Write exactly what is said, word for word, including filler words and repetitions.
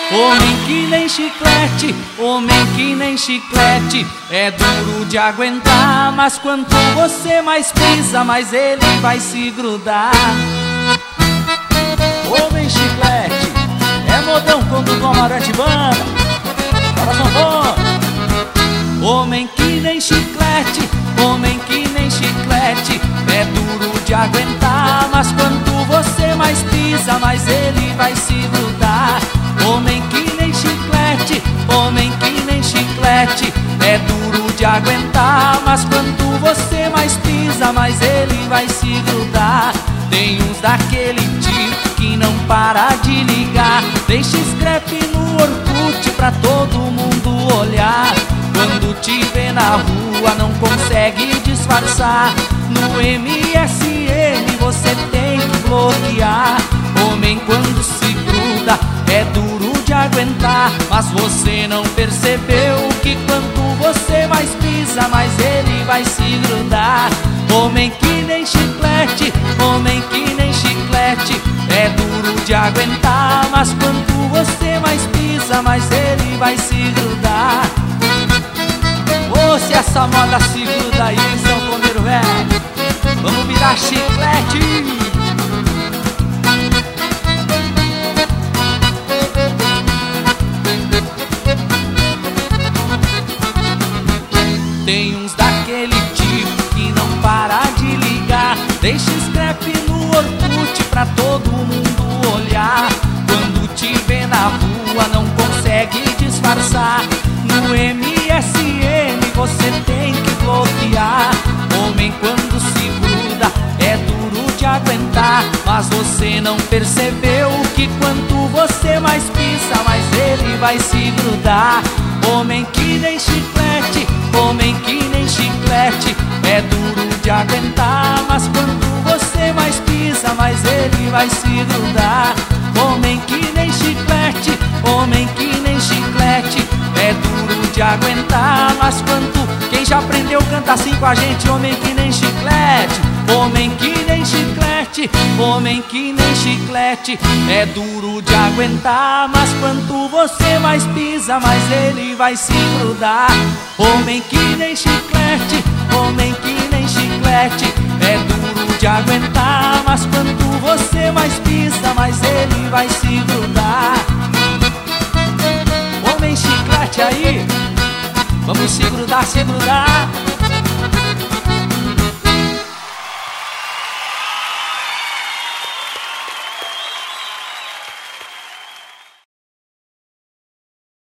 Homem que nem chiclete, homem que nem chiclete, é duro de aguentar, mas quanto você mais pisa, mais ele vai se grudar. Homem chiclete, é modão quando toma aretibana. Fala sanfona. Homem que nem chiclete, homem que nem chiclete, é duro de aguentar, mas quanto você mais pisa, mais ele vai se grudar. Homem que nem chiclete, homem que nem chiclete, é duro de aguentar, mas quanto você mais pisa, mais ele vai se grudar. Tem uns daquele tipo que não para de ligar, deixa scrap no Orkut pra todo mundo olhar. Quando te vê na rua não consegue disfarçar, no M S N você tem que bloquear. Homem quando se gruda é duro de aguentar, mas você não percebeu que quanto você mais pisa, mais ele vai se grudar. Homem que nem chiclete, homem que nem chiclete, é duro de aguentar, mas quanto você mais pisa, mais ele vai se grudar. Ô, se essa moda se gruda aí, sanfoneiro velho, vamos virar chiclete. Tem uns daquele tipo que não para de ligar, deixa scrap no Orkut pra todo mundo olhar. Quando te vê na rua não consegue disfarçar, no M S N você tem que bloquear. Homem quando se gruda é duro de aguentar, mas você não percebeu que quanto você mais pisa, mais ele vai se grudar. Homem que nem chiclete, homem que nem chiclete, é duro de aguentar, mas quanto você mais pisa, mais ele vai se grudar. Homem que nem chiclete, homem que nem chiclete, é duro de aguentar, mas quanto... Quem já aprendeu canta assim com a gente, homem que nem chiclete, homem que nem chiclete, homem que nem chiclete, é duro de aguentar, mas quanto você mais pisa, mais ele vai se grudar. Homem que nem chiclete, homem que nem chiclete, é duro de aguentar, mas quanto você mais pisa, mais ele vai se grudar. Homem chiclete aí, vamos se grudar, se grudar.